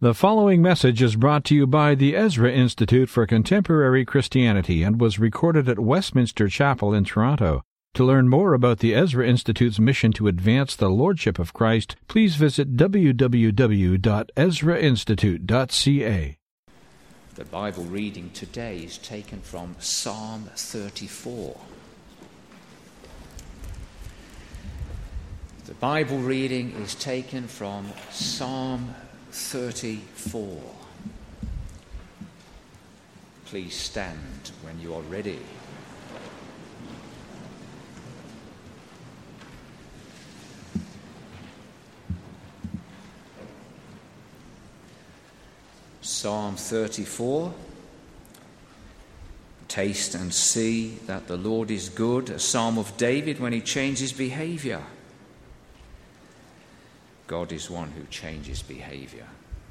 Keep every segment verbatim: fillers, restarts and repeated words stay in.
The following message is brought to you by the Ezra Institute for Contemporary Christianity and was recorded at Westminster Chapel in Toronto. To learn more about the Ezra Institute's mission to advance the Lordship of Christ, please visit w w w dot ezra institute dot c a. The Bible reading today is taken from Psalm thirty-four. The Bible reading is taken from Psalm thirty-four. Please stand when you are ready. Psalm thirty-four. Taste and see that the Lord is good. A psalm of David when he changes behavior. God is one who changes behavior.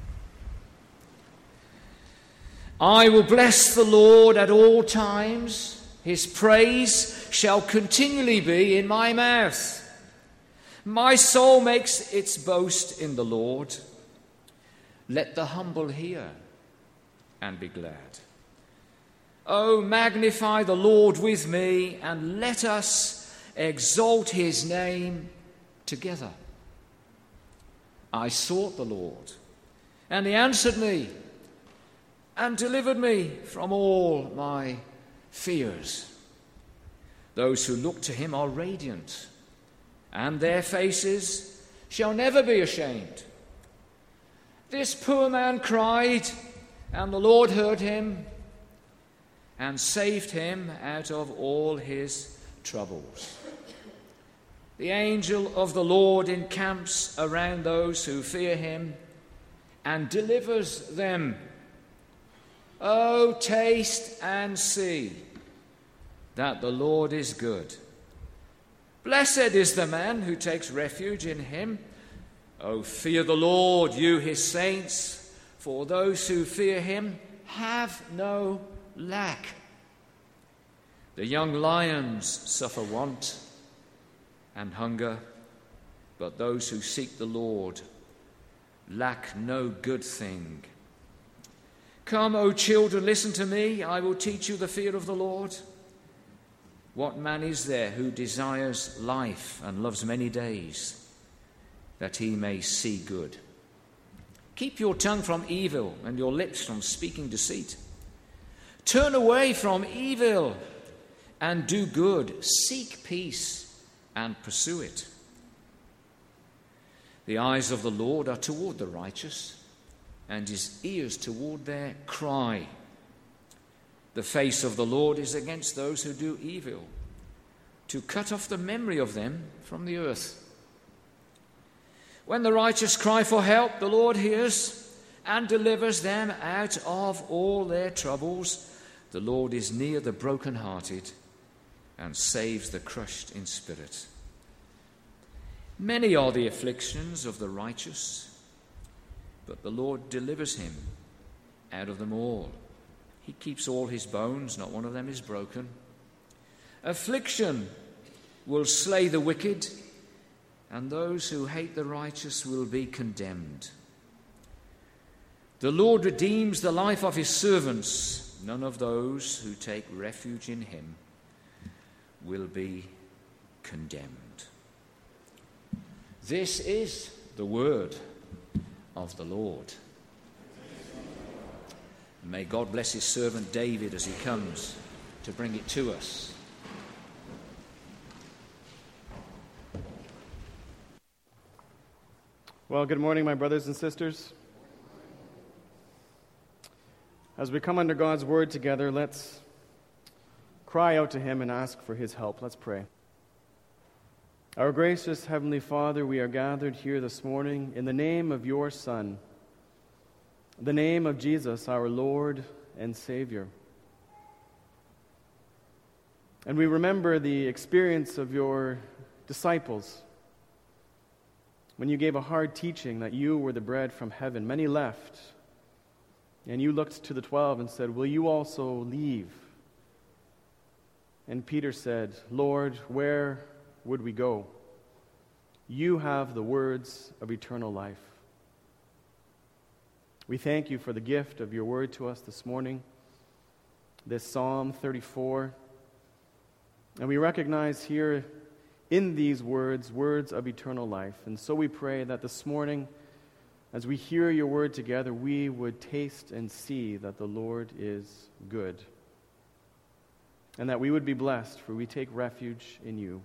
I will bless the Lord at all times. His praise shall continually be in my mouth. My soul makes its boast in the Lord. Let the humble hear and be glad. Oh, magnify the Lord with me, and let us exalt his name together. I sought the Lord, and he answered me and delivered me from all my fears. Those who look to him are radiant, and their faces shall never be ashamed. This poor man cried, and the Lord heard him and saved him out of all his troubles. The angel of the Lord encamps around those who fear him and delivers them. Oh, taste and see that the Lord is good. Blessed is the man who takes refuge in him. Oh, fear the Lord, you his saints, for those who fear him have no lack. The young lions suffer want and hunger, but those who seek the Lord lack no good thing. Come, O children, listen to me. I will teach you the fear of the Lord. What man is there who desires life and loves many days, that he may see good? Keep your tongue from evil and your lips from speaking deceit. Turn away from evil and do good. Seek peace and pursue it. The eyes of the Lord are toward the righteous, and his ears toward their cry. The face of the Lord is against those who do evil, to cut off the memory of them from the earth. When the righteous cry for help, the Lord hears and delivers them out of all their troubles. The Lord is near the brokenhearted and saves the crushed in spirit. Many are the afflictions of the righteous, but the Lord delivers him out of them all. He keeps all his bones, not one of them is broken. Affliction will slay the wicked, and those who hate the righteous will be condemned. The Lord redeems the life of his servants. None of those who take refuge in him will be condemned. This is the word of the Lord. May God bless his servant David as he comes to bring it to us. Well, good morning, my brothers and sisters. As we come under God's word together, let's cry out to him and ask for his help. Let's pray. Our gracious Heavenly Father, we are gathered here this morning in the name of your Son, the name of Jesus, our Lord and Savior. And we remember the experience of your disciples when you gave a hard teaching that you were the bread from heaven. Many left, and you looked to the twelve and said, "Will you also leave?" And Peter said, "Lord, where would we go? You have the words of eternal life." We thank you for the gift of your word to us this morning, this Psalm thirty-four. And we recognize here in these words, words of eternal life. And so we pray that this morning, as we hear your word together, we would taste and see that the Lord is good. And that we would be blessed, for we take refuge in you.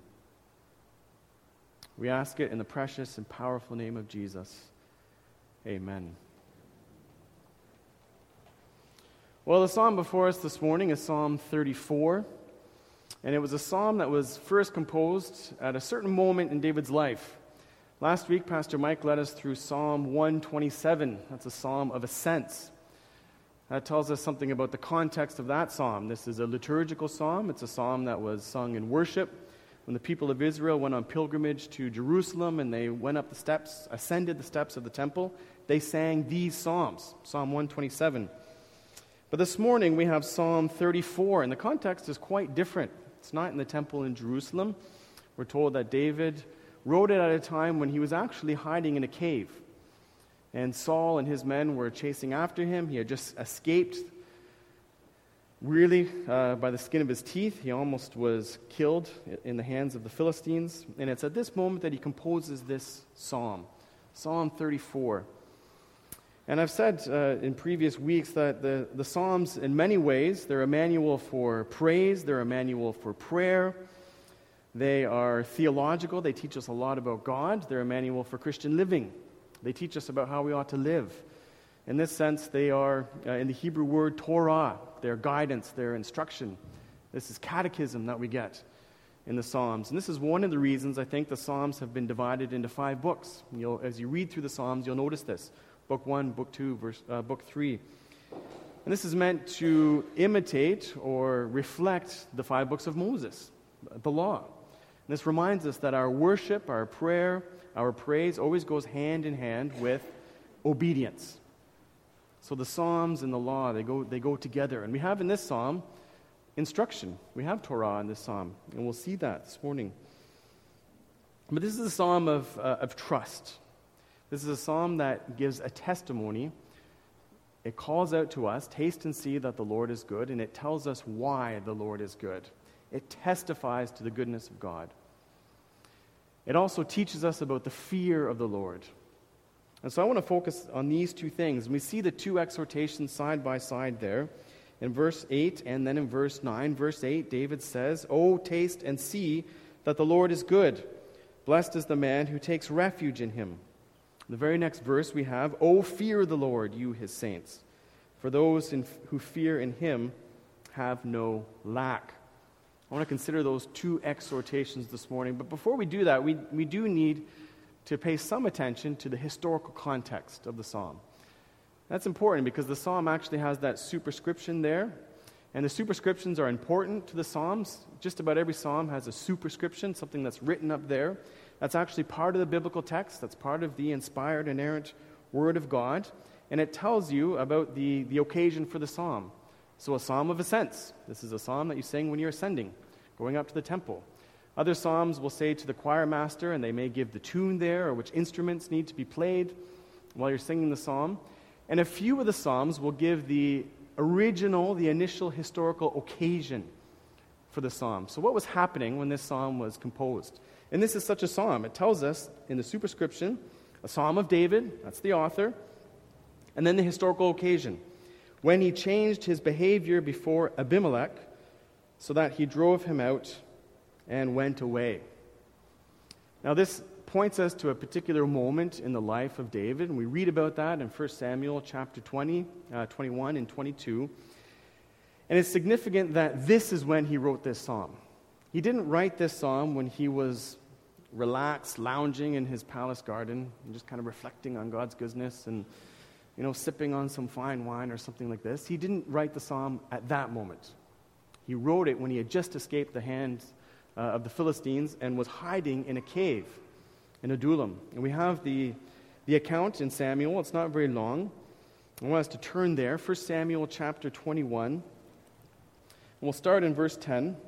We ask it in the precious and powerful name of Jesus. Amen. Well, the psalm before us this morning is Psalm thirty-four, and it was a psalm that was first composed at a certain moment in David's life. Last week, Pastor Mike led us through Psalm one twenty-seven. That's a psalm of ascents. That tells us something about the context of that psalm. This is a liturgical psalm. It's a psalm that was sung in worship when the people of Israel went on pilgrimage to Jerusalem and they went up the steps, ascended the steps of the temple. They sang these psalms, Psalm one twenty-seven. But this morning we have Psalm thirty-four, and the context is quite different. It's not in the temple in Jerusalem. We're told that David wrote it at a time when he was actually hiding in a cave. And Saul and his men were chasing after him. He had just escaped, really, uh, by the skin of his teeth. He almost was killed in the hands of the Philistines. And it's at this moment that he composes this psalm, Psalm thirty-four. And I've said uh, in previous weeks that the, the Psalms, in many ways, they're a manual for praise, they're a manual for prayer, they are theological, they teach us a lot about God, they're a manual for Christian living. They teach us about how we ought to live. In this sense, they are, uh, in the Hebrew word, Torah, their guidance, their instruction. This is catechism that we get in the Psalms. And this is one of the reasons I think the Psalms have been divided into five books. You'll, as you read through the Psalms, you'll notice this. Book one, book two, verse, uh, book three. And this is meant to imitate or reflect the five books of Moses, the law. And this reminds us that our worship, our prayer, our praise always goes hand in hand with obedience. So the Psalms and the law, they go, they go together. And we have in this psalm instruction. We have Torah in this psalm, and we'll see that this morning. But this is a psalm of, uh, of trust. This is a psalm that gives a testimony. It calls out to us, taste and see that the Lord is good, and it tells us why the Lord is good. It testifies to the goodness of God. It also teaches us about the fear of the Lord. And so I want to focus on these two things. And we see the two exhortations side by side there in verse eight and then in verse nine. Verse eight, David says, "Oh, taste and see that the Lord is good. Blessed is the man who takes refuge in him." The very next verse we have, "Oh, fear the Lord, you his saints, for those in, who fear in him have no lack." I want to consider those two exhortations this morning. But before we do that, we, we do need to pay some attention to the historical context of the psalm. That's important because the psalm actually has that superscription there. And the superscriptions are important to the psalms. Just about every psalm has a superscription, something that's written up there. That's actually part of the biblical text. That's part of the inspired, inerrant Word of God. And it tells you about the, the occasion for the psalm. So a psalm of ascents. This is a psalm that you sing when you're ascending, going up to the temple. Other psalms will say to the choir master, and they may give the tune there or which instruments need to be played while you're singing the psalm. And a few of the psalms will give the original, the initial historical occasion for the psalm. So what was happening when this psalm was composed? And this is such a psalm. It tells us in the superscription, a psalm of David, that's the author, and then the historical occasion, when he changed his behavior before Abimelech so that he drove him out and went away. Now this points us to a particular moment in the life of David, and we read about that in First Samuel chapter twenty, uh, twenty-one and twenty-two. And it's significant that this is when he wrote this psalm. He didn't write this psalm when he was relaxed, lounging in his palace garden, and just kind of reflecting on God's goodness and, you know, sipping on some fine wine or something like this. He didn't write the psalm at that moment. He wrote it when he had just escaped the hands uh, of the Philistines and was hiding in a cave in Adullam. And we have the, the account in Samuel. It's not very long. I want us to turn there, First Samuel chapter twenty-one. And we'll start in verse ten.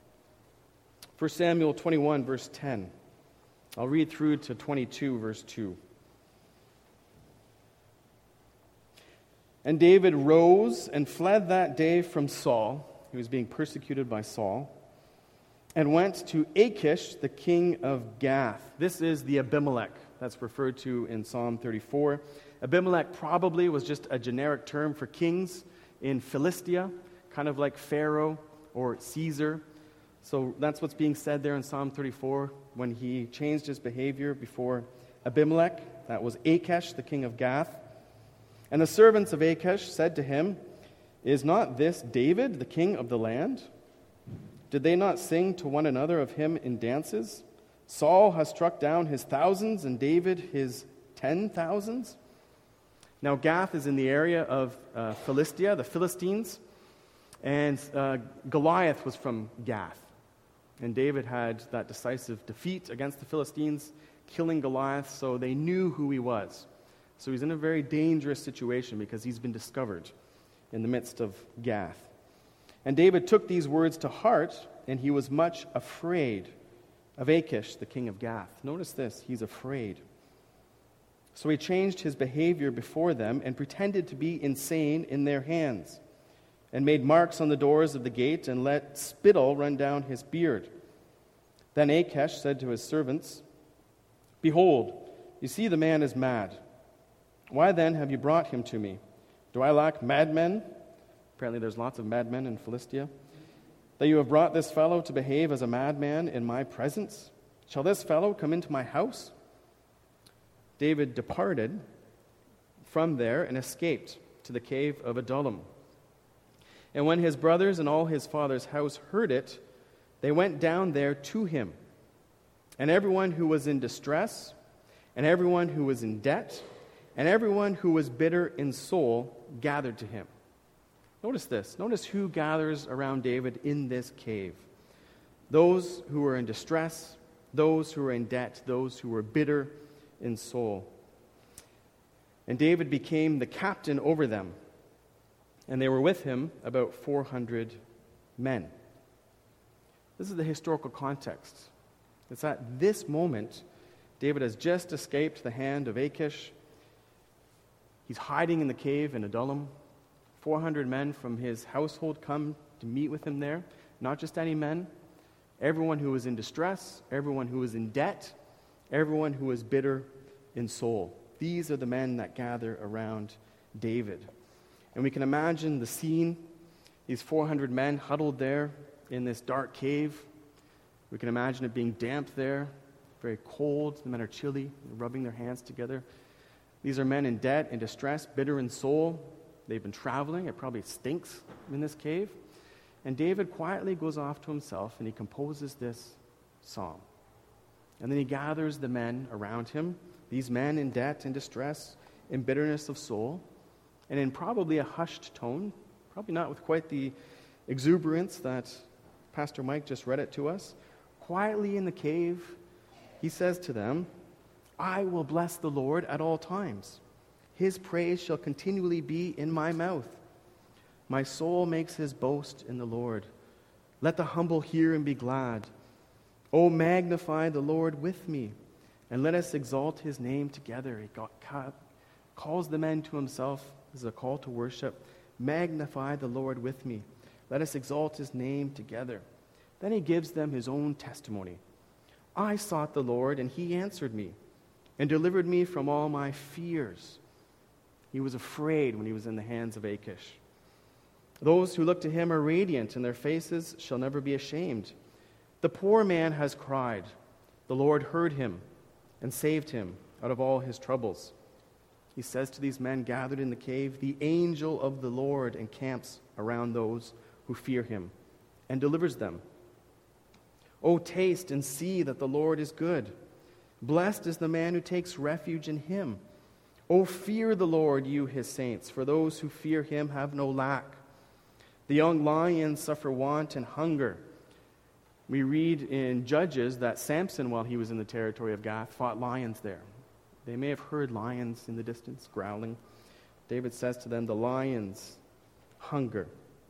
First Samuel twenty-one, verse ten. I'll read through to twenty-two, verse two. And David rose and fled that day from Saul. He was being persecuted by Saul. And went to Achish, the king of Gath. This is the Abimelech that's referred to in Psalm thirty-four. Abimelech probably was just a generic term for kings in Philistia, kind of like Pharaoh or Caesar. So that's what's being said there in Psalm thirty-four when he changed his behavior before Abimelech. That was Achish, the king of Gath. And the servants of Achish said to him, "Is not this David, the king of the land? Did they not sing to one another of him in dances? Saul has struck down his thousands and David his ten thousands." Now Gath is in the area of uh, Philistia, the Philistines, and uh, Goliath was from Gath. And David had that decisive defeat against the Philistines, killing Goliath, so they knew who he was. So he's in a very dangerous situation because he's been discovered in the midst of Gath. And David took these words to heart, and he was much afraid of Achish, the king of Gath. Notice this, he's afraid. So he changed his behavior before them and pretended to be insane in their hands, and made marks on the doors of the gate and let spittle run down his beard. Then Achish said to his servants, "Behold, you see the man is mad. Why then have you brought him to me? Do I lack madmen?" Apparently there's lots of madmen in Philistia. "That you have brought this fellow to behave as a madman in my presence? Shall this fellow come into my house?" David departed from there and escaped to the cave of Adullam. And when his brothers and all his father's house heard it, they went down there to him. And everyone who was in distress, and everyone who was in debt, and everyone who was bitter in soul gathered to him. Notice this. Notice who gathers around David in this cave. Those who were in distress, those who were in debt, those who were bitter in soul. And David became the captain over them. And they were with him about four hundred men. This is the historical context. It's at this moment, David has just escaped the hand of Achish. He's hiding in the cave in Adullam. four hundred men from his household come to meet with him there. Not just any men. Everyone who was in distress, everyone who was in debt, everyone who was bitter in soul. These are the men that gather around David. And we can imagine the scene, these four hundred men huddled there in this dark cave. We can imagine it being damp there, very cold. The men are chilly, rubbing their hands together. These are men in debt, in distress, bitter in soul. They've been traveling. It probably stinks in this cave. And David quietly goes off to himself and he composes this psalm. And then he gathers the men around him, these men in debt and distress, in bitterness of soul, and in probably a hushed tone, probably not with quite the exuberance that Pastor Mike just read it to us. Quietly in the cave, he says to them, "I will bless the Lord at all times. His praise shall continually be in my mouth. My soul makes his boast in the Lord. Let the humble hear and be glad. O magnify the Lord with me, and let us exalt his name together." He got, calls the men to himself. This is a call to worship. Magnify the Lord with me. Let us exalt his name together. Then he gives them his own testimony. "I sought the Lord, and he answered me, and delivered me from all my fears." He was afraid when he was in the hands of Achish. "Those who look to him are radiant, and their faces shall never be ashamed. The poor man has cried. The Lord heard him and saved him out of all his troubles." He says to these men gathered in the cave, "The angel of the Lord encamps around those who fear him and delivers them. O taste and see that the Lord is good. Blessed is the man who takes refuge in him. O fear the Lord, you his saints, for those who fear him have no lack. The young lions suffer want and hunger." We read in Judges that Samson, while he was in the territory of Gath, fought lions there. They may have heard lions in the distance growling. David says to them, the lions hunger.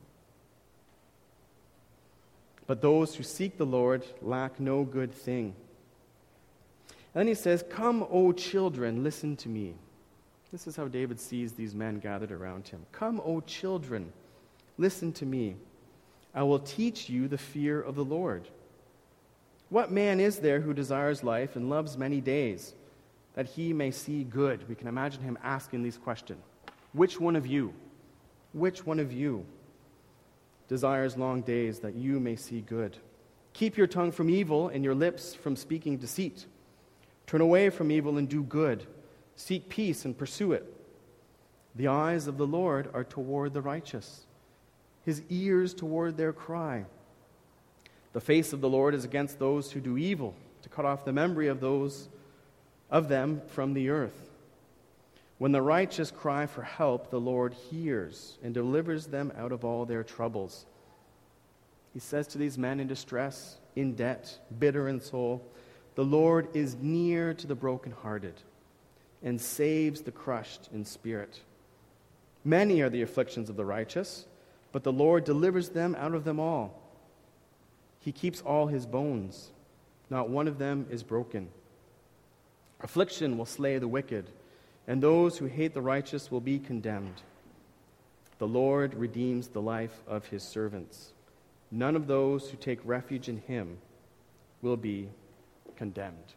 But those who seek the Lord lack no good thing. And then he says, "Come, O children, listen to me. This is how David sees these men gathered around him. Come, O children, listen to me. I will teach you the fear of the Lord. What man is there who desires life and loves many days, that he may see good? We can imagine him asking these questions. Which one of you, which one of you desires long days that you may see good? Keep your tongue from evil and your lips from speaking deceit. Turn away from evil and do good. Seek peace and pursue it. The eyes of the Lord are toward the righteous, his ears toward their cry. The face of the Lord is against those who do evil, to cut off the memory of those of them from the earth. When the righteous cry for help, the Lord hears and delivers them out of all their troubles. He says to these men in distress, in debt, bitter in soul, the Lord is near to the brokenhearted and saves the crushed in spirit. Many are the afflictions of the righteous, but the Lord delivers them out of them all. He keeps all his bones. Not one of them is broken. Affliction will slay the wicked, and those who hate the righteous will be condemned. The Lord redeems the life of his servants. None of those who take refuge in him will be condemned.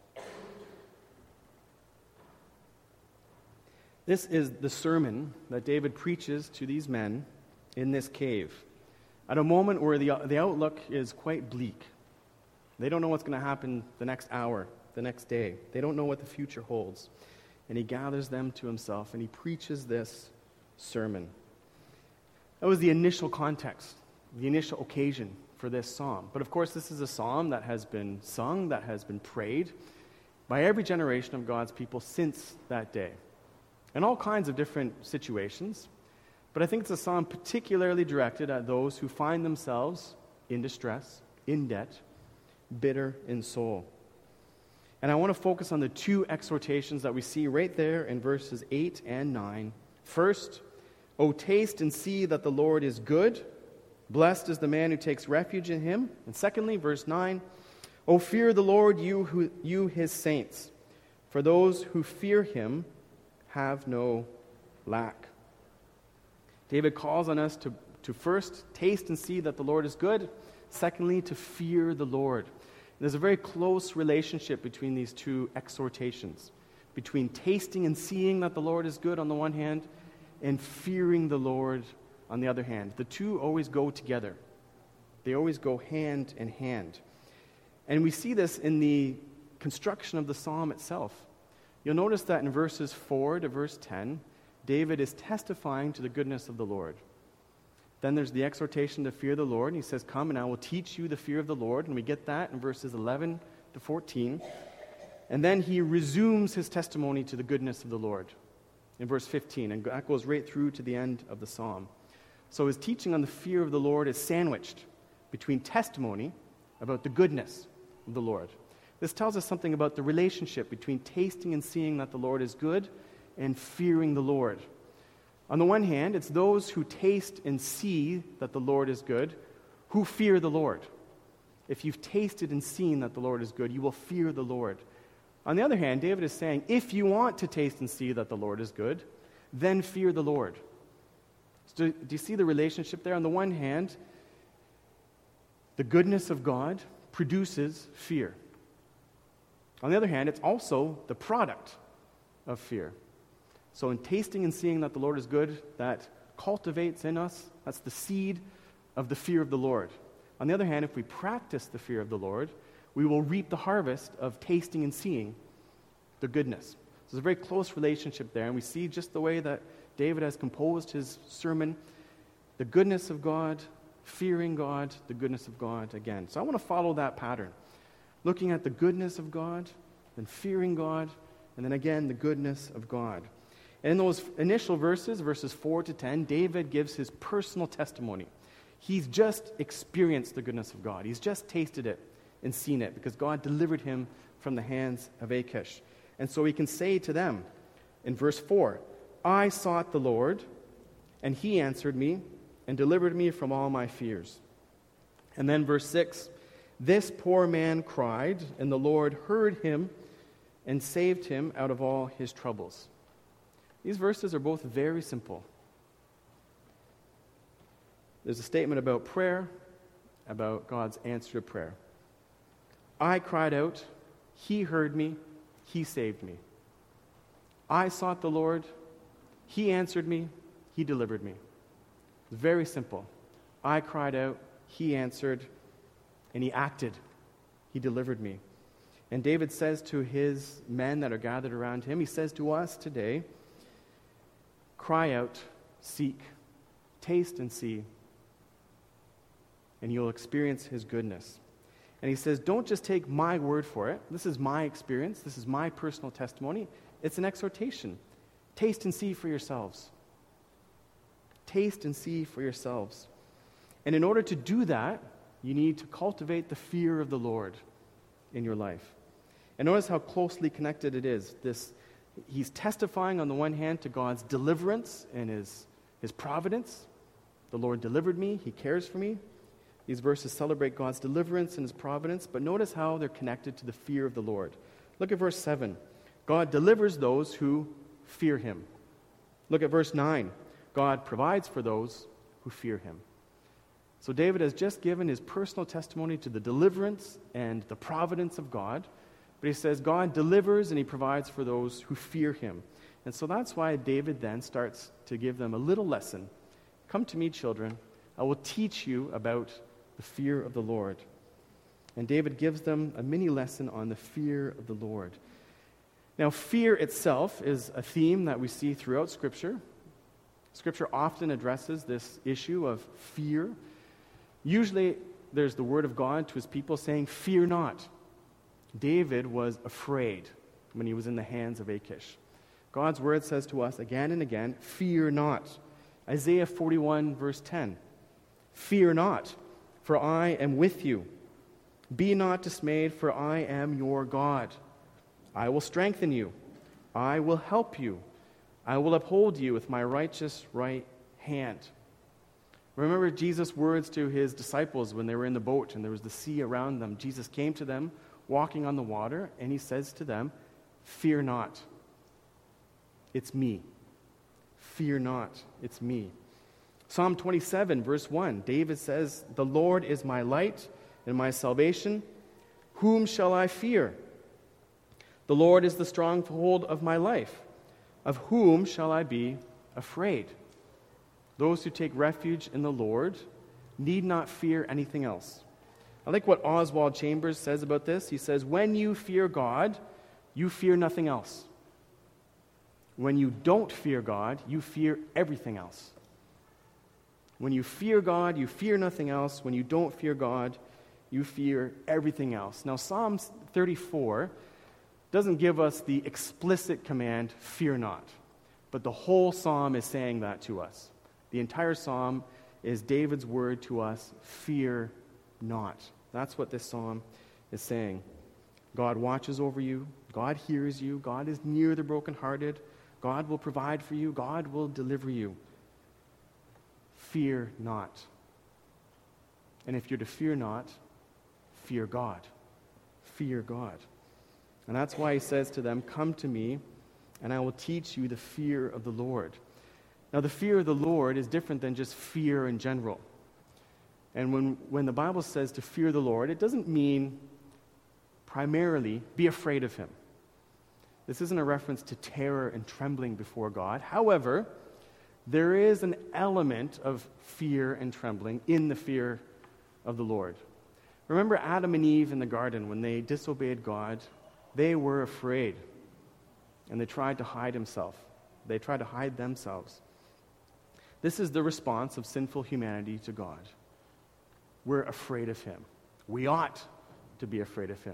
This is the sermon that David preaches to these men in this cave at a moment where the, the outlook is quite bleak. They don't know what's going to happen the next hour, the next day. They don't know what the future holds. And he gathers them to himself and he preaches this sermon. That was the initial context, the initial occasion for this psalm. But of course, this is a psalm that has been sung, that has been prayed by every generation of God's people since that day, in all kinds of different situations. But I think it's a psalm particularly directed at those who find themselves in distress, in debt, bitter in soul. And I want to focus on the two exhortations that we see right there in verses eight and nine. First, O taste and see that the Lord is good. Blessed is the man who takes refuge in him. And secondly, verse nine, O fear the Lord, you, who, you his saints, for those who fear him have no lack. David calls on us to, to first taste and see that the Lord is good. Secondly, to fear the Lord. There's a very close relationship between these two exhortations, between tasting and seeing that the Lord is good on the one hand, and fearing the Lord on the other hand. The two always go together. They always go hand in hand. And we see this in the construction of the psalm itself. You'll notice that in verses four to verse ten, David is testifying to the goodness of the Lord. Then there's the exhortation to fear the Lord. And he says, come and I will teach you the fear of the Lord. And we get that in verses eleven to fourteen. And then he resumes his testimony to the goodness of the Lord in verse fifteen. And that goes right through to the end of the psalm. So his teaching on the fear of the Lord is sandwiched between testimony about the goodness of the Lord. This tells us something about the relationship between tasting and seeing that the Lord is good and fearing the Lord. On the one hand, it's those who taste and see that the Lord is good who fear the Lord. If you've tasted and seen that the Lord is good, you will fear the Lord. On the other hand, David is saying, if you want to taste and see that the Lord is good, then fear the Lord. So do you see the relationship there? On the one hand, the goodness of God produces fear. On the other hand, it's also the product of fear. So in tasting and seeing that the Lord is good, that cultivates in us, that's the seed of the fear of the Lord. On the other hand, if we practice the fear of the Lord, we will reap the harvest of tasting and seeing the goodness. So there's a very close relationship there, and we see just the way that David has composed his sermon, the goodness of God, fearing God, the goodness of God again. So I want to follow that pattern, looking at the goodness of God, then fearing God, and then again the goodness of God. And in those initial verses, verses four to ten, David gives his personal testimony. He's just experienced the goodness of God. He's just tasted it and seen it because God delivered him from the hands of Achish. And so he can say to them in verse four, I sought the Lord, and he answered me and delivered me from all my fears. And then verse six, this poor man cried, and the Lord heard him and saved him out of all his troubles. These verses are both very simple. There's a statement about prayer, about God's answer to prayer. I cried out, He heard me, He saved me. I sought the Lord, He answered me, He delivered me. It's very simple. I cried out, He answered, and He acted. He delivered me. And David says to his men that are gathered around him, he says to us today, cry out, seek, taste and see, and you'll experience His goodness. And he says, don't just take my word for it. This is my experience. This is my personal testimony. It's an exhortation. Taste and see for yourselves. Taste and see for yourselves. And in order to do that, you need to cultivate the fear of the Lord in your life. And notice how closely connected it is. This, he's testifying on the one hand to God's deliverance and his, his providence. The Lord delivered me. He cares for me. These verses celebrate God's deliverance and His providence, but notice how they're connected to the fear of the Lord. Look at verse seven. God delivers those who fear Him. Look at verse nine. God provides for those who fear Him. So David has just given his personal testimony to the deliverance and the providence of God, but he says God delivers and He provides for those who fear Him. And so that's why David then starts to give them a little lesson. Come to me, children. I will teach you about the fear of the Lord. And David gives them a mini lesson on the fear of the Lord. Now, fear itself is a theme that we see throughout Scripture. Scripture often addresses this issue of fear. Usually, there's the word of God to His people saying, fear not. David was afraid when he was in the hands of Achish. God's word says to us again and again, fear not. Isaiah forty-one, verse ten. Fear not, for I am with you. Be not dismayed, for I am your God. I will strengthen you. I will help you. I will uphold you with my righteous right hand. Remember Jesus' words to His disciples when they were in the boat and there was the sea around them. Jesus came to them walking on the water, and He says to them, fear not. It's me. Fear not. It's me. Psalm twenty-seven, verse one, David says, the Lord is my light and my salvation. Whom shall I fear? The Lord is the stronghold of my life. Of whom shall I be afraid? Those who take refuge in the Lord need not fear anything else. I like what Oswald Chambers says about this. He says, when you fear God, you fear nothing else. When you don't fear God, you fear everything else. When you fear God, you fear nothing else. When you don't fear God, you fear everything else. Now, Psalm thirty-four doesn't give us the explicit command, fear not. But the whole psalm is saying that to us. The entire psalm is David's word to us, fear not. That's what this psalm is saying. God watches over you. God hears you. God is near the brokenhearted. God will provide for you. God will deliver you. Fear not. And if you're to fear not, fear God. Fear God. And that's why He says to them, come to me, and I will teach you the fear of the Lord. Now, the fear of the Lord is different than just fear in general. And when, when the Bible says to fear the Lord, it doesn't mean primarily be afraid of Him. This isn't a reference to terror and trembling before God. However, there is an element of fear and trembling in the fear of the Lord. Remember Adam and Eve in the garden when they disobeyed God? They were afraid, and they tried to hide himself. They tried to hide themselves. This is the response of sinful humanity to God. We're afraid of Him. We ought to be afraid of Him.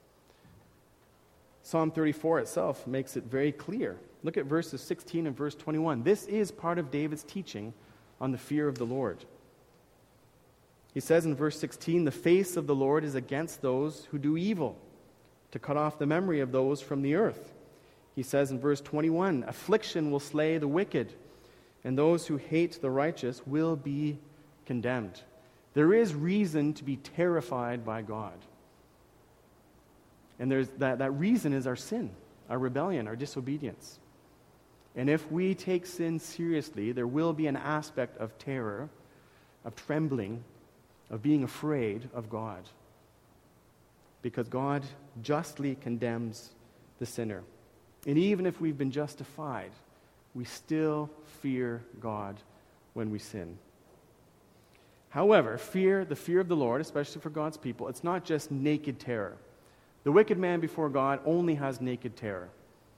Psalm thirty-four itself makes it very clear. Look at verses sixteen and verse twenty-one. This is part of David's teaching on the fear of the Lord. He says in verse sixteen, the face of the Lord is against those who do evil, to cut off the memory of those from the earth. He says in verse twenty-one, affliction will slay the wicked, and those who hate the righteous will be condemned. There is reason to be terrified by God. And there's that, that reason is our sin, our rebellion, our disobedience. And if we take sin seriously, there will be an aspect of terror, of trembling, of being afraid of God. Because God justly condemns the sinner. And even if we've been justified, we still fear God when we sin. However, fear, the fear of the Lord, especially for God's people, it's not just naked terror. The wicked man before God only has naked terror.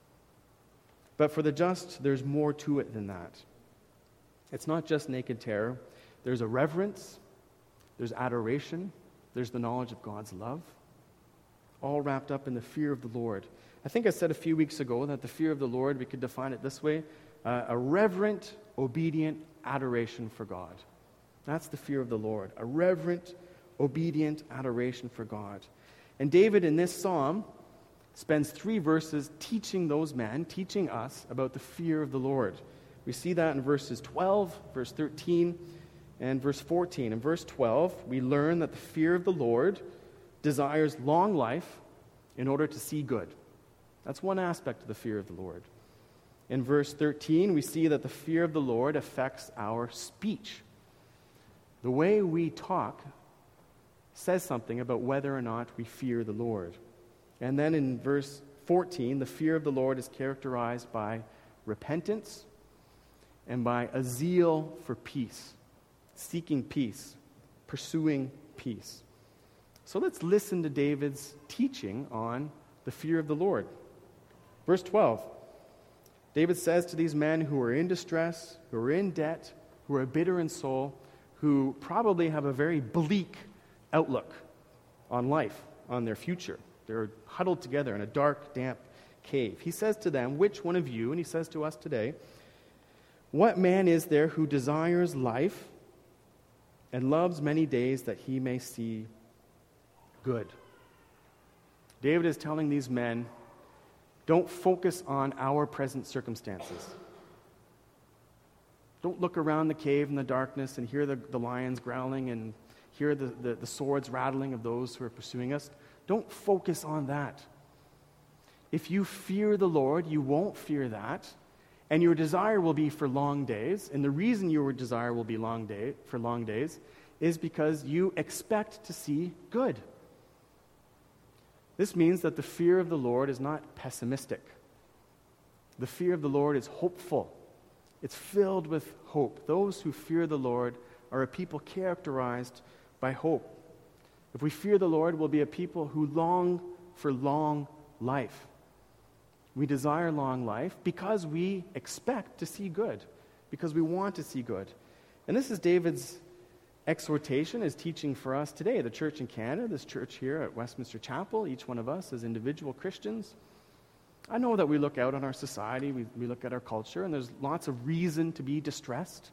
But for the just, there's more to it than that. It's not just naked terror. There's a reverence, there's adoration, there's the knowledge of God's love, all wrapped up in the fear of the Lord. I think I said a few weeks ago that the fear of the Lord, we could define it this way, uh, a reverent, obedient adoration for God. That's the fear of the Lord, a reverent, obedient adoration for God. And David in this psalm spends three verses teaching those men, teaching us about the fear of the Lord. We see that in verses twelve, verse thirteen, and verse fourteen. In verse twelve, we learn that the fear of the Lord desires long life in order to see good. That's one aspect of the fear of the Lord. In verse thirteen, we see that the fear of the Lord affects our speech. The way we talk says something about whether or not we fear the Lord. And then in verse fourteen, the fear of the Lord is characterized by repentance and by a zeal for peace, seeking peace, pursuing peace. So let's listen to David's teaching on the fear of the Lord. Verse twelve, David says to these men who are in distress, who are in debt, who are bitter in soul, who probably have a very bleak outlook on life, on their future. They're huddled together in a dark, damp cave. He says to them, which one of you, and he says to us today, what man is there who desires life and loves many days that he may see good? David is telling these men, don't focus on our present circumstances. Don't look around the cave in the darkness and hear the, the lions growling and hear the, the, the swords rattling of those who are pursuing us. Don't focus on that. If you fear the Lord, you won't fear that, and your desire will be for long days. And the reason your desire will be long day for long days is because you expect to see good. This means that the fear of the Lord is not pessimistic. The fear of the Lord is hopeful. It's filled with hope. Those who fear the Lord are a people characterized by hope. If we fear the Lord, we'll be a people who long for long life. We desire long life because we expect to see good, because we want to see good. And this is David's exhortation, his teaching for us today, the church in Canada, this church here at Westminster Chapel, each one of us as individual Christians. I know that we look out on our society, we, we look at our culture, and there's lots of reason to be distressed.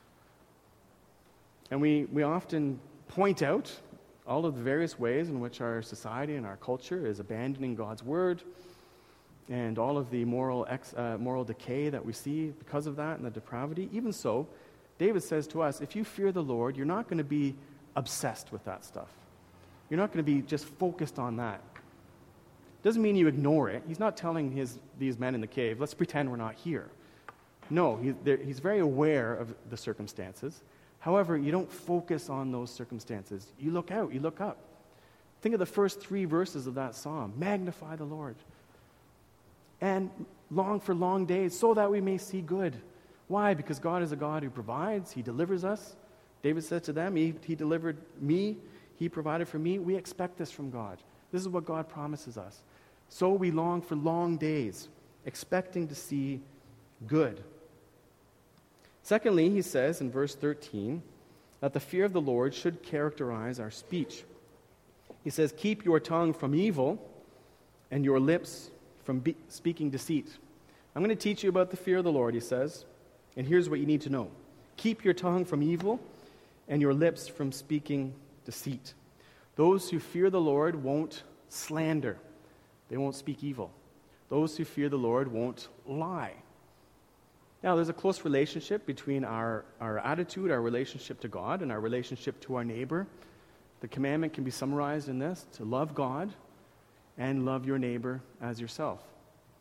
And we, we often point out all of the various ways in which our society and our culture is abandoning God's word, and all of the moral ex, uh, moral decay that we see because of that and the depravity. Even so, David says to us, if you fear the Lord, you're not going to be obsessed with that stuff. You're not going to be just focused on that. Doesn't mean you ignore it. He's not telling his these men in the cave, let's pretend we're not here. No, he, he's very aware of the circumstances. However, you don't focus on those circumstances. You look out, you look up. Think of the first three verses of that psalm. Magnify the Lord. And long for long days, so that we may see good. Why? Because God is a God who provides. He delivers us. David said to them, he, he delivered me. He provided for me. We expect this from God. This is what God promises us. So we long for long days, expecting to see good. Secondly, he says in verse thirteen that the fear of the Lord should characterize our speech. He says, keep your tongue from evil and your lips from be- speaking deceit. I'm going to teach you about the fear of the Lord, he says, and here's what you need to know. Keep your tongue from evil and your lips from speaking deceit. Those who fear the Lord won't slander. They won't speak evil. Those who fear the Lord won't lie. Now, there's a close relationship between our, our attitude, our relationship to God, and our relationship to our neighbor. The commandment can be summarized in this, to love God and love your neighbor as yourself.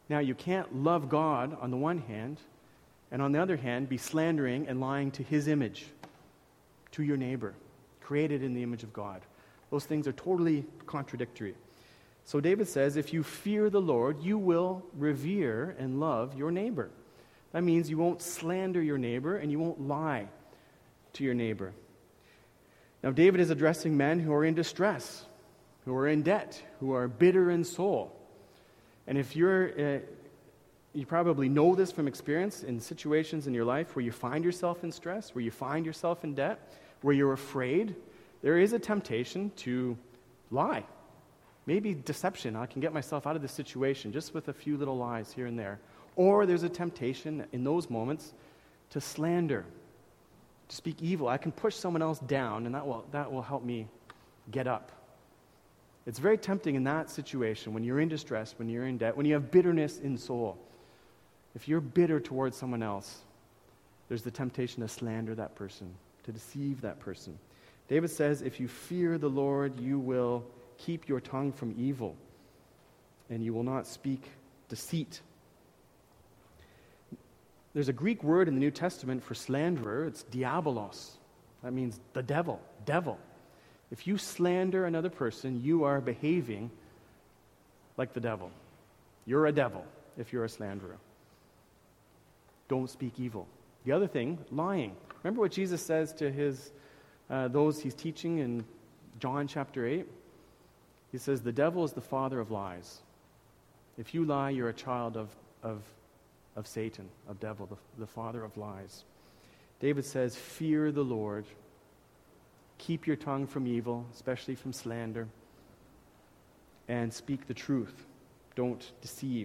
Now, you can't love God on the one hand, and on the other hand, be slandering and lying to his image, to your neighbor, created in the image of God. Those things are totally contradictory. So David says, if you fear the Lord, you will revere and love your neighbor. That means you won't slander your neighbor and you won't lie to your neighbor. Now, David is addressing men who are in distress, who are in debt, who are bitter in soul. And if you're, uh, you probably know this from experience in situations in your life where you find yourself in stress, where you find yourself in debt, where you're afraid, there is a temptation to lie. Maybe deception. I can get myself out of this situation just with a few little lies here and there. Or there's a temptation in those moments to slander, to speak evil. I can push someone else down, and that will, that will help me get up. It's very tempting in that situation when you're in distress, when you're in debt, when you have bitterness in soul. If you're bitter towards someone else, there's the temptation to slander that person, to deceive that person. David says, if you fear the Lord, you will keep your tongue from evil, and you will not speak deceit. There's a Greek word in the New Testament for slanderer. It's diabolos. That means the devil, devil. If you slander another person, you are behaving like the devil. You're a devil if you're a slanderer. Don't speak evil. The other thing, lying. Remember what Jesus says to his uh, those he's teaching in John chapter eight? He says, the devil is the father of lies. If you lie, you're a child of, of, of Satan, of devil, the, the father of lies. David says, fear the Lord. Keep your tongue from evil, especially from slander, and speak the truth. Don't deceive.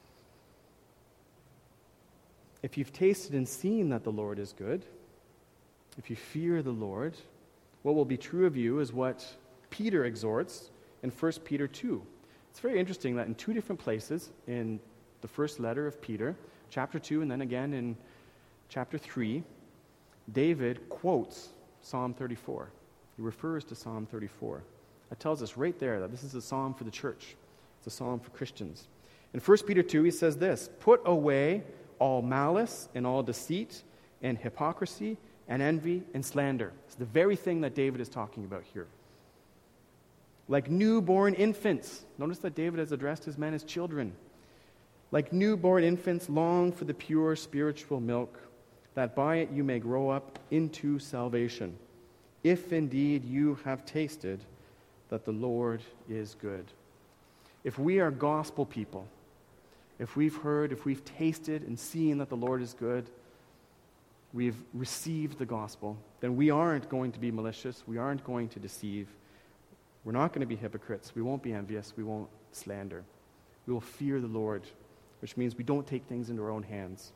If you've tasted and seen that the Lord is good, if you fear the Lord, what will be true of you is what Peter exhorts in First Peter two. It's very interesting that in two different places, in the first letter of Peter, chapter two, and then again in chapter three, David quotes Psalm thirty-four. He refers to Psalm thirty-four. That tells us right there that this is a psalm for the church. It's a psalm for Christians. In First Peter two, he says this, put away all malice and all deceit and hypocrisy and envy and slander. It's the very thing that David is talking about here. Like newborn infants. Notice that David has addressed his men as children. Like newborn infants, long for the pure spiritual milk, that by it you may grow up into salvation, if indeed you have tasted that the Lord is good. If we are gospel people, if we've heard, if we've tasted and seen that the Lord is good, we've received the gospel, then we aren't going to be malicious, we aren't going to deceive, we're not going to be hypocrites, we won't be envious, we won't slander. We will fear the Lord, which means we don't take things into our own hands.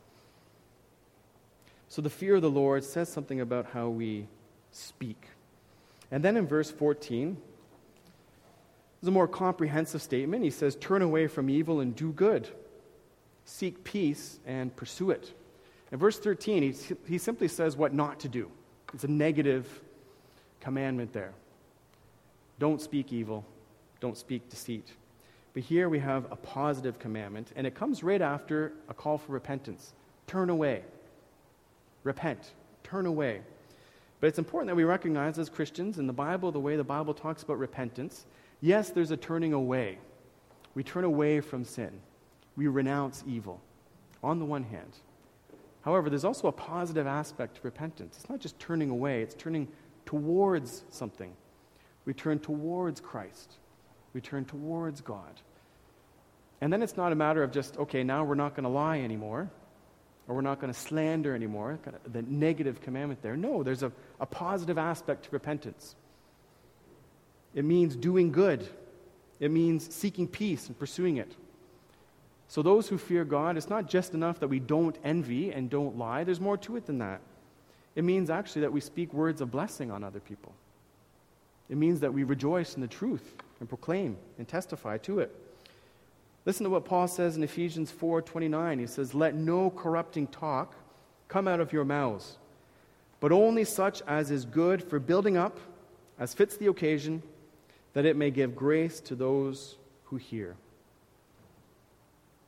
So the fear of the Lord says something about how we speak. And then in verse fourteen, there's a more comprehensive statement. He says, turn away from evil and do good. Seek peace and pursue it. In verse thirteen, he, he simply says what not to do. It's a negative commandment there. Don't speak evil. Don't speak deceit. But here we have a positive commandment, and it comes right after a call for repentance. Turn away. Repent. Turn away. But it's important that we recognize as Christians, in the Bible, the way the Bible talks about repentance, yes, there's a turning away. We turn away from sin. We renounce evil, on the one hand. However, there's also a positive aspect to repentance. It's not just turning away, it's turning towards something. We turn towards Christ. We turn towards God. And then it's not a matter of just, okay, now we're not going to lie anymore, or we're not going to slander anymore, the negative commandment there. No, there's a, a positive aspect to repentance. It means doing good. It means seeking peace and pursuing it. So those who fear God, it's not just enough that we don't envy and don't lie. There's more to it than that. It means actually that we speak words of blessing on other people. It means that we rejoice in the truth and proclaim and testify to it. Listen to what Paul says in Ephesians four twenty-nine. He says, let no corrupting talk come out of your mouths, but only such as is good for building up, as fits the occasion, that it may give grace to those who hear.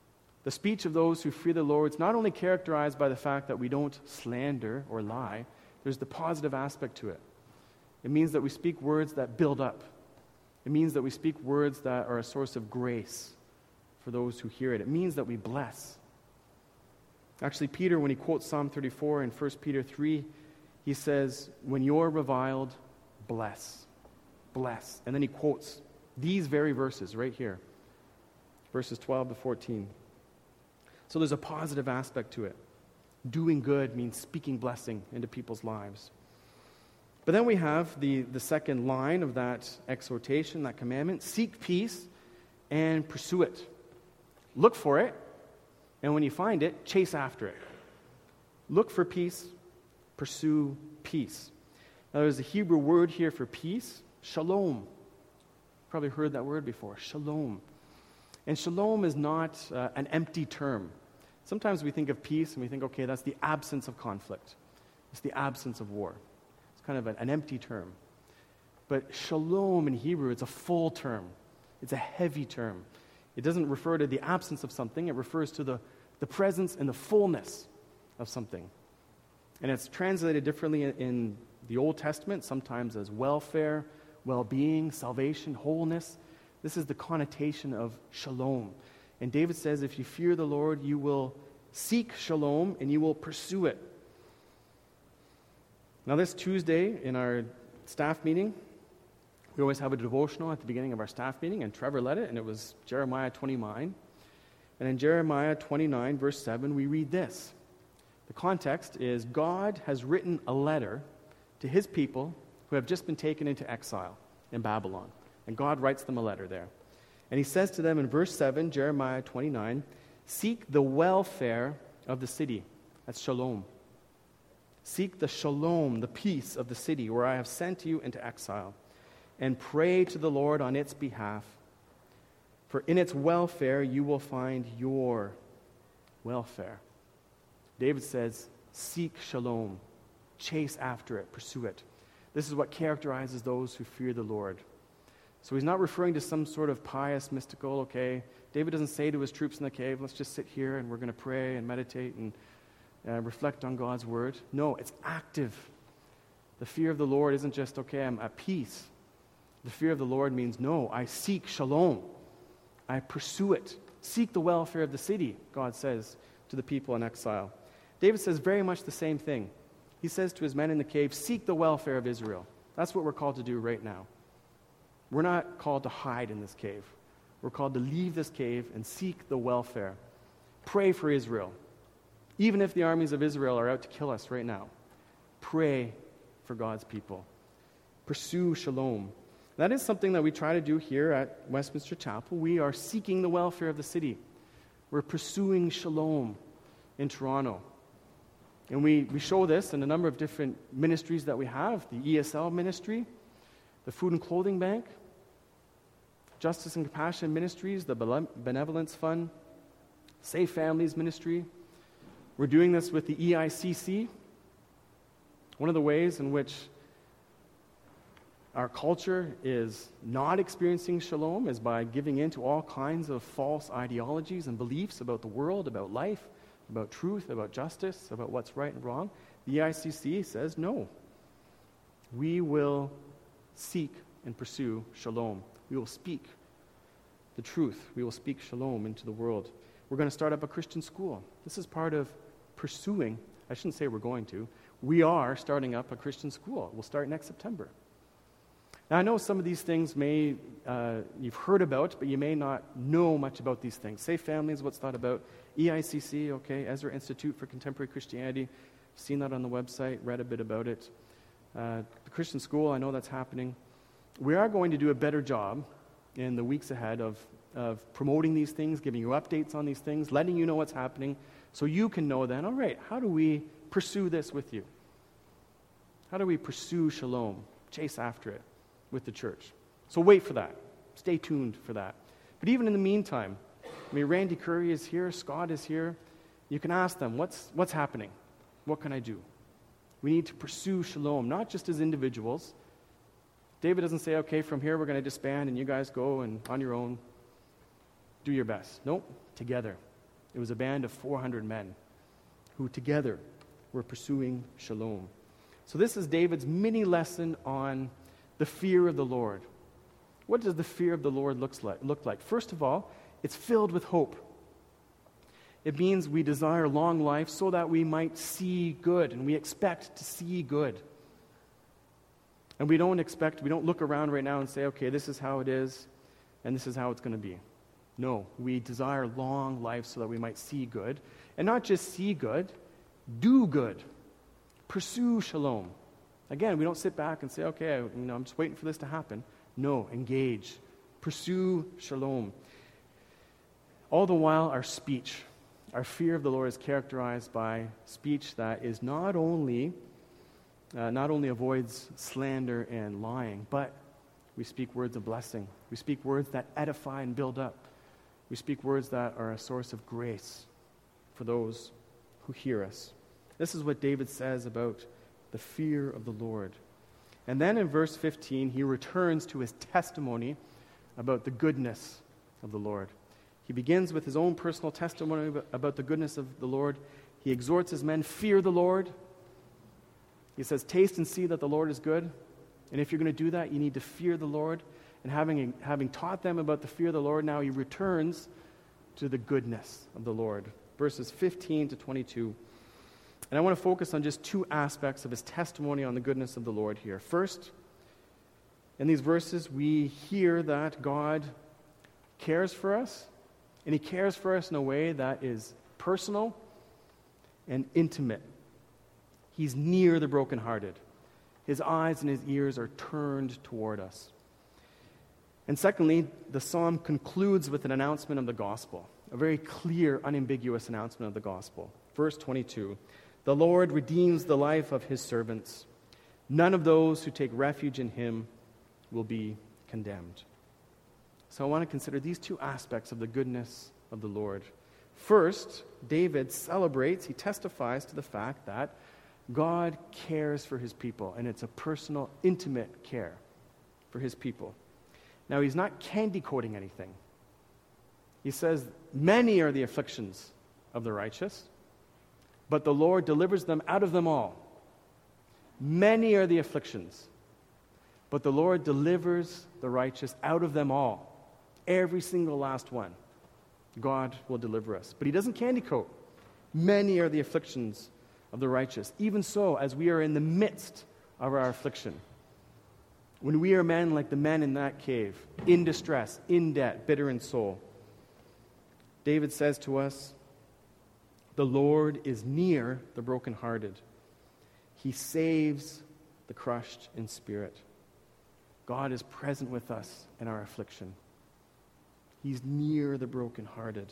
The speech of those who fear the Lord is not only characterized by the fact that we don't slander or lie, there's the positive aspect to it. It means that we speak words that build up. It means that we speak words that are a source of grace for those who hear it. It means that we bless. Actually, Peter, when he quotes Psalm thirty-four in First Peter three, he says, when you're reviled, bless. Bless. And then he quotes these very verses right here, verses twelve to fourteen. So there's a positive aspect to it. Doing good means speaking blessing into people's lives. But then we have the, the second line of that exhortation, that commandment: seek peace and pursue it. Look for it, and when you find it, chase after it. Look for peace, pursue peace. Now there's a Hebrew word here for peace, shalom. Probably heard that word before, shalom. And shalom is not uh, an empty term. Sometimes we think of peace and we think, okay, that's the absence of conflict. It's the absence of war. It's kind of an, an empty term. But shalom in Hebrew, it's a full term. It's a heavy term. It doesn't refer to the absence of something. It refers to the, the presence and the fullness of something. And it's translated differently in, in the Old Testament, sometimes as welfare, well-being, salvation, wholeness. This is the connotation of shalom. And David says, if you fear the Lord, you will seek shalom and you will pursue it. Now this Tuesday in our staff meeting, we always have a devotional at the beginning of our staff meeting, and Trevor led it, and it was Jeremiah twenty-nine. And in Jeremiah twenty-nine, verse seven, we read this. The context is, God has written a letter to his people who have just been taken into exile in Babylon. And God writes them a letter there. And he says to them in verse seven, Jeremiah twenty-nine, seek the welfare of the city. That's shalom. Seek the shalom, the peace of the city where I have sent you into exile, and pray to the Lord on its behalf. For in its welfare you will find your welfare. David says, seek shalom. Chase after it. Pursue it. This is what characterizes those who fear the Lord. So he's not referring to some sort of pious, mystical, okay, David doesn't say to his troops in the cave, let's just sit here and we're going to pray and meditate and uh, reflect on God's word. No, it's active. The fear of the Lord isn't just, okay, I'm at peace. The fear of the Lord means, no, I seek shalom. I pursue it. Seek the welfare of the city, God says to the people in exile. David says very much the same thing. He says to his men in the cave, seek the welfare of Israel. That's what we're called to do right now. We're not called to hide in this cave. We're called to leave this cave and seek the welfare. Pray for Israel. Even if the armies of Israel are out to kill us right now, pray for God's people. Pursue shalom. That is something that we try to do here at Westminster Chapel. We are seeking the welfare of the city. We're pursuing shalom in Toronto. And we, we show this in a number of different ministries that we have. The E S L ministry, the Food and Clothing Bank, Justice and Compassion Ministries, the Benevolence Fund, Safe Families Ministry. We're doing this with the E I C C. One of the ways in which our culture is not experiencing shalom is by giving in to all kinds of false ideologies and beliefs about the world, about life, about truth, about justice, about what's right and wrong. The E I C C says no. We will seek and pursue shalom. We will speak the truth. We will speak shalom into the world. We're going to start up a Christian school. This is part of pursuing. I shouldn't say we're going to. We are starting up a Christian school. We'll start next September. Now, I know some of these things may, uh, you've heard about, but you may not know much about these things. Safe Family is what's thought about. E I C C, okay, Ezra Institute for Contemporary Christianity. Seen that on the website, read a bit about it. Uh, the Christian school, I know that's happening. We are going to do a better job in the weeks ahead of, of promoting these things, giving you updates on these things, letting you know what's happening, so you can know then, all right, how do we pursue this with you? How do we pursue shalom, chase after it with the church? So wait for that. Stay tuned for that. But even in the meantime, I mean, Randy Curry is here, Scott is here. You can ask them, what's, what's happening? What can I do? We need to pursue shalom, not just as individuals. David doesn't say, okay, from here we're going to disband and you guys go and on your own do your best. Nope, together. It was a band of four hundred men who together were pursuing shalom. So this is David's mini lesson on the fear of the Lord. What does the fear of the Lord looks like, look like? First of all, it's filled with hope. It means we desire long life so that we might see good, and we expect to see good. And we don't expect, we don't look around right now and say, okay, this is how it is, and this is how it's going to be. No, we desire long life so that we might see good. And not just see good, do good. Pursue shalom. Again, we don't sit back and say, okay, you know, I'm just waiting for this to happen. No, engage. Pursue shalom. All the while, our speech, our fear of the Lord is characterized by speech that is not only, uh, not only avoids slander and lying, but we speak words of blessing. We speak words that edify and build up. We speak words that are a source of grace for those who hear us. This is what David says about the fear of the Lord. And then in verse fifteen, he returns to his testimony about the goodness of the Lord. He begins with his own personal testimony about the goodness of the Lord. He exhorts his men, fear the Lord. He says, taste and see that the Lord is good. And if you're going to do that, you need to fear the Lord. And having, having taught them about the fear of the Lord, now he returns to the goodness of the Lord. Verses fifteen to twenty-two. And I want to focus on just two aspects of his testimony on the goodness of the Lord here. First, in these verses, we hear that God cares for us, and he cares for us in a way that is personal and intimate. He's near the brokenhearted. His eyes and his ears are turned toward us. And secondly, the psalm concludes with an announcement of the gospel, a very clear, unambiguous announcement of the gospel. Verse twenty-two, the Lord redeems the life of his servants. None of those who take refuge in him will be condemned. So I want to consider these two aspects of the goodness of the Lord. First, David celebrates, he testifies to the fact that God cares for his people, and it's a personal, intimate care for his people. Now, he's not candy-coating anything. He says, many are the afflictions of the righteous, but the Lord delivers them out of them all. Many are the afflictions, but the Lord delivers the righteous out of them all. Every single last one. God will deliver us. But he doesn't candy-coat. Many are the afflictions of the righteous. Even so, as we are in the midst of our affliction, when we are men like the men in that cave, in distress, in debt, bitter in soul, David says to us, the Lord is near the brokenhearted. He saves the crushed in spirit. God is present with us in our affliction. He's near the brokenhearted.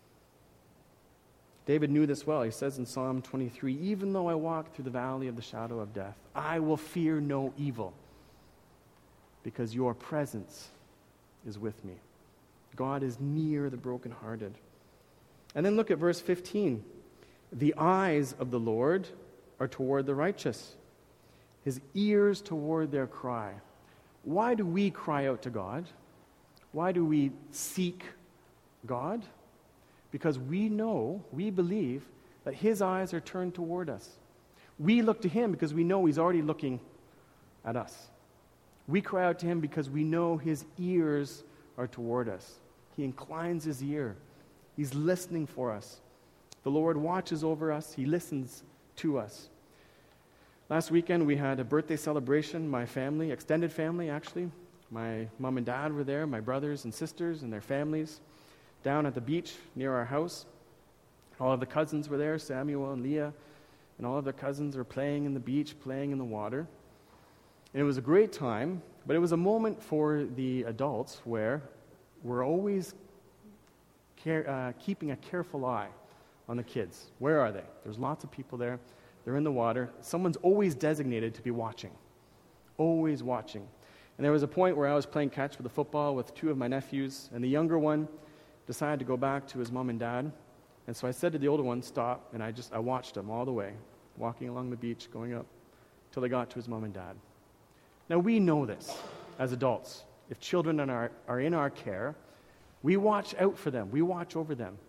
David knew this well. He says in Psalm twenty-three, even though I walk through the valley of the shadow of death, I will fear no evil, because your presence is with me. God is near the brokenhearted. And then look at verse fifteen. The eyes of the Lord are toward the righteous, his ears toward their cry. Why do we cry out to God? Why do we seek God? Because we know, we believe that his eyes are turned toward us. We look to him because we know he's already looking at us. We cry out to him because we know his ears are toward us. He inclines his ear. He's listening for us. The Lord watches over us. He listens to us. Last weekend we had a birthday celebration. My family, extended family actually, my mom and dad were there, my brothers and sisters and their families, down at the beach near our house. All of the cousins were there, Samuel and Leah, and all of their cousins were playing in the beach, playing in the water. And it was a great time, but it was a moment for the adults where we're always care, uh, keeping a careful eye on the kids. Where are they? There's lots of people there. They're in the water. Someone's always designated to be watching. Always watching. And there was a point where I was playing catch with the football with two of my nephews, and the younger one decided to go back to his mom and dad. And so I said to the older one, stop, and I just I watched him all the way, walking along the beach, going up, till they got to his mom and dad. Now we know this as adults. If children are, are in our care, we watch out for them. We watch over them.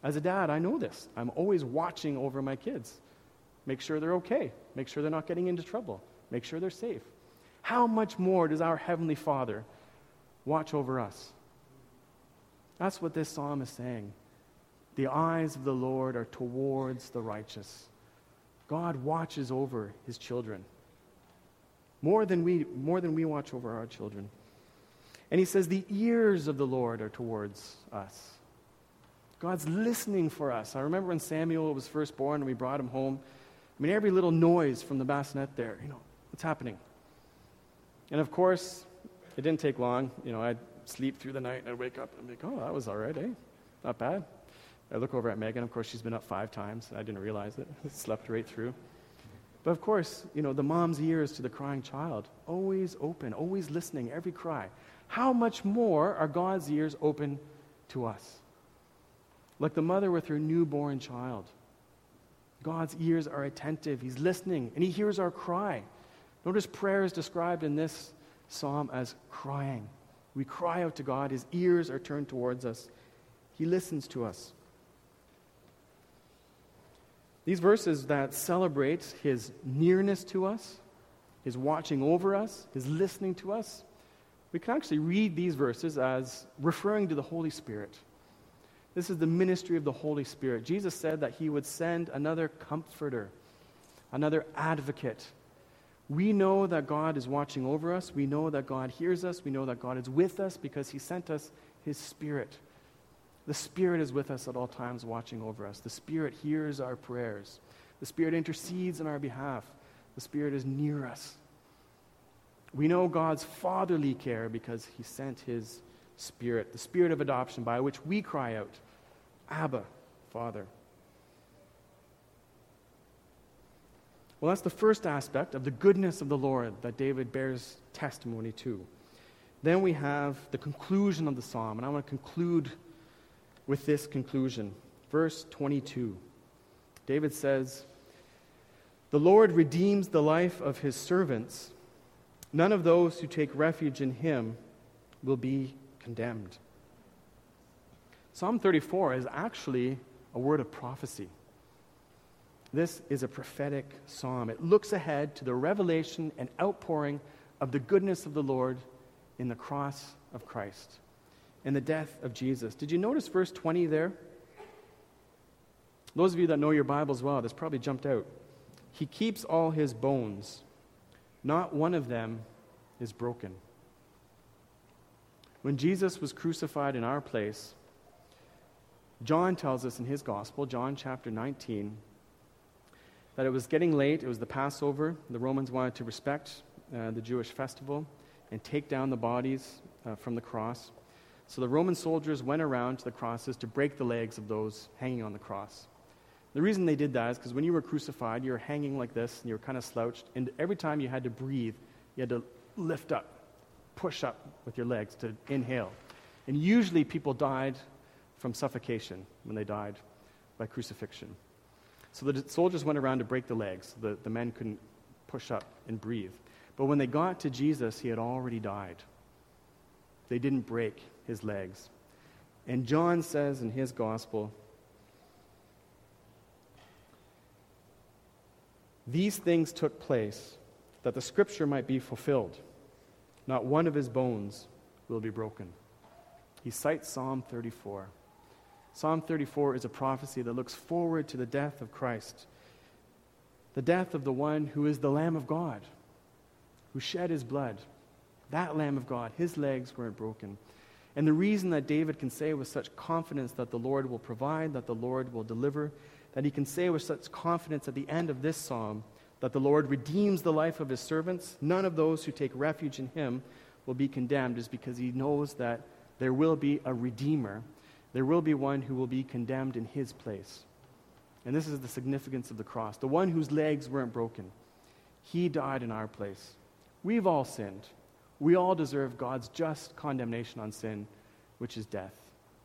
As a dad, I know this. I'm always watching over my kids. Make sure they're okay. Make sure they're not getting into trouble. Make sure they're safe. How much more does our Heavenly Father watch over us? That's what this psalm is saying. The eyes of the Lord are towards the righteous. God watches over his children. More than we, more than we watch over our children. And he says the ears of the Lord are towards us. God's listening for us. I remember when Samuel was first born and we brought him home. I mean, every little noise from the bassinet there, you know, what's happening? And of course, it didn't take long. You know, I'd sleep through the night and I'd wake up and I'd be like, oh, that was all right, eh? Not bad. I look over at Megan. Of course, she's been up five times. I didn't realize it. Slept right through. But of course, you know, the mom's ears to the crying child, always open, always listening, every cry. How much more are God's ears open to us? Like the mother with her newborn child. God's ears are attentive. He's listening, and he hears our cry. Notice prayer is described in this psalm as crying. We cry out to God. His ears are turned towards us. He listens to us. These verses that celebrate his nearness to us, his watching over us, his listening to us, we can actually read these verses as referring to the Holy Spirit. This is the ministry of the Holy Spirit. Jesus said that he would send another comforter, another advocate. We know that God is watching over us. We know that God hears us. We know that God is with us because he sent us his Spirit. The Spirit is with us at all times, watching over us. The Spirit hears our prayers. The Spirit intercedes on our behalf. The Spirit is near us. We know God's fatherly care because he sent his Spirit, the Spirit of adoption by which we cry out, Abba, Father. Well, that's the first aspect of the goodness of the Lord that David bears testimony to. Then we have the conclusion of the psalm, and I want to conclude with this conclusion. Verse twenty-two. David says, "The Lord redeems the life of his servants. None of those who take refuge in him will be condemned." Psalm thirty-four is actually a word of prophecy. This is a prophetic psalm. It looks ahead to the revelation and outpouring of the goodness of the Lord in the cross of Christ and the death of Jesus. Did you notice verse twenty there? Those of you that know your Bibles well, this probably jumped out. He keeps all his bones. Not one of them is broken. When Jesus was crucified in our place, John tells us in his gospel, John chapter nineteen, that it was getting late. It was the Passover. The Romans wanted to respect uh, the Jewish festival and take down the bodies uh, from the cross. So the Roman soldiers went around to the crosses to break the legs of those hanging on the cross. The reason they did that is because when you were crucified, you were hanging like this, and you were kind of slouched, and every time you had to breathe, you had to lift up, push up with your legs to inhale. And usually people died from suffocation when they died by crucifixion. So the soldiers went around to break the legs. The, the men couldn't push up and breathe. But when they got to Jesus, he had already died. They didn't break his legs. And John says in his gospel, "These things took place that the scripture might be fulfilled. Not one of his bones will be broken." He cites Psalm thirty-four. Psalm thirty-four is a prophecy that looks forward to the death of Christ, the death of the one who is the Lamb of God, who shed his blood. That Lamb of God, his legs weren't broken. And the reason that David can say with such confidence that the Lord will provide, that the Lord will deliver, that he can say with such confidence at the end of this psalm that the Lord redeems the life of his servants, none of those who take refuge in him will be condemned, is because he knows that there will be a Redeemer. There will be one who will be condemned in his place. And this is the significance of the cross. The one whose legs weren't broken. He died in our place. We've all sinned. We all deserve God's just condemnation on sin, which is death.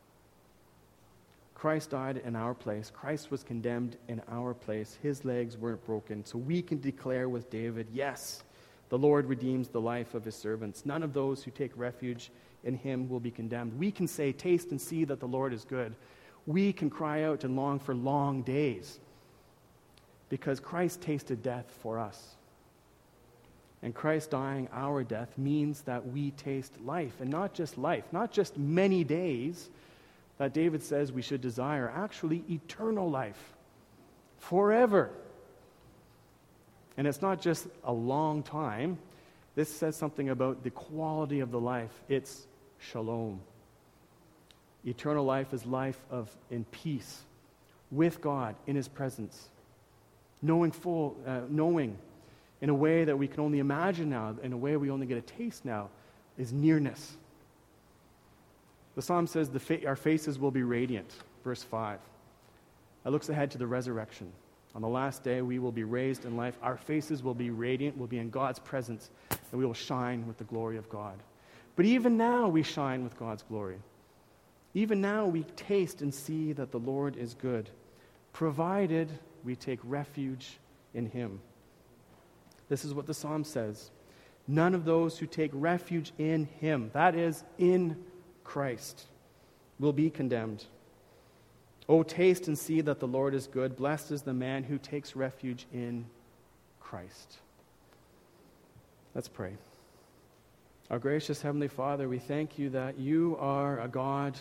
Christ died in our place. Christ was condemned in our place. His legs weren't broken. So we can declare with David, yes, the Lord redeems the life of his servants. None of those who take refuge in him will be condemned. We can say, taste and see that the Lord is good. we can cry out and long for long days because Christ tasted death for us. And Christ dying our death means that we taste life, and not just life, not just many days that David says we should desire, actually eternal life, forever. And it's not just a long time. This says something about the quality of the life. It's shalom. Eternal life is life of in peace with God in His presence, knowing full, uh, knowing in a way that we can only imagine now, in a way we only get a taste now, is nearness. The psalm says the fa- our faces will be radiant, verse five. It looks ahead to the resurrection. On the last day, we will be raised in life. Our faces will be radiant, we'll be in God's presence, and we will shine with the glory of God. But even now, we shine with God's glory. Even now, we taste and see that the Lord is good, provided we take refuge in Him. This is what the psalm says. None of those who take refuge in Him, that is, in Christ, will be condemned. Oh, taste and see that the Lord is good. Blessed is the man who takes refuge in Christ. Let's pray. Our gracious Heavenly Father, we thank You that You are a God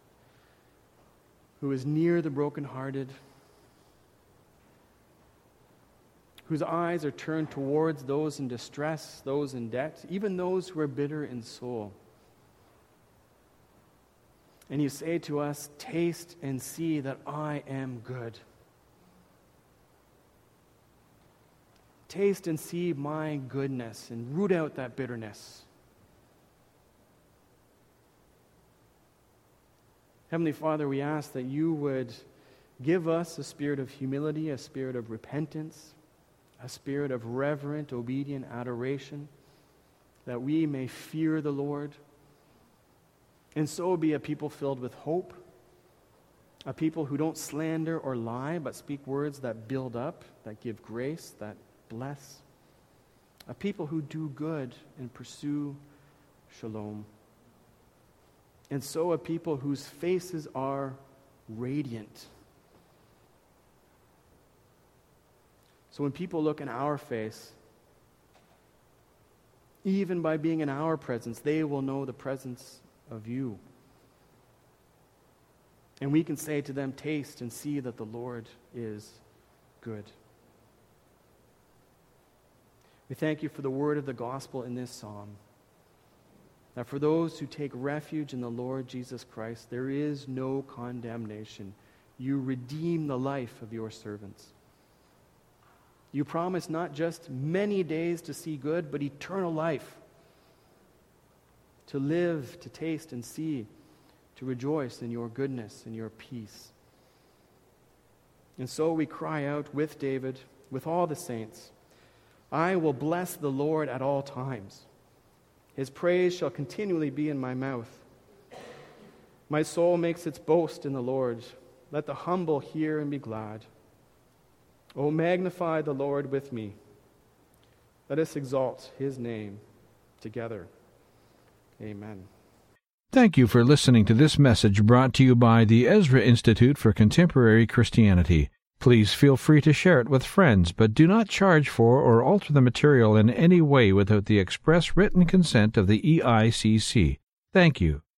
who is near the brokenhearted, whose eyes are turned towards those in distress, those in debt, even those who are bitter in soul. And You say to us, taste and see that I am good. Taste and see my goodness and root out that bitterness. Heavenly Father, we ask that You would give us a spirit of humility, a spirit of repentance, a spirit of reverent, obedient adoration, that we may fear the Lord, and so be a people filled with hope, a people who don't slander or lie, but speak words that build up, that give grace, that bless, a people who do good and pursue shalom, and so a people whose faces are radiant. So when people look in our face, even by being in our presence, they will know the presence of You. And we can say to them, taste and see that the Lord is good. We thank You for the word of the gospel in this psalm, that for those who take refuge in the Lord Jesus Christ, there is no condemnation. You redeem the life of Your servants. You promise not just many days to see good, but eternal life, to live, to taste and see, to rejoice in Your goodness and Your peace. And so we cry out with David, with all the saints, I will bless the Lord at all times. His praise shall continually be in my mouth. My soul makes its boast in the Lord. Let the humble hear and be glad. O magnify the Lord with me. Let us exalt His name together. Amen. Thank you for listening to this message brought to you by the Ezra Institute for Contemporary Christianity. Please feel free to share it with friends, but do not charge for or alter the material in any way without the express written consent of the E I C C. Thank you.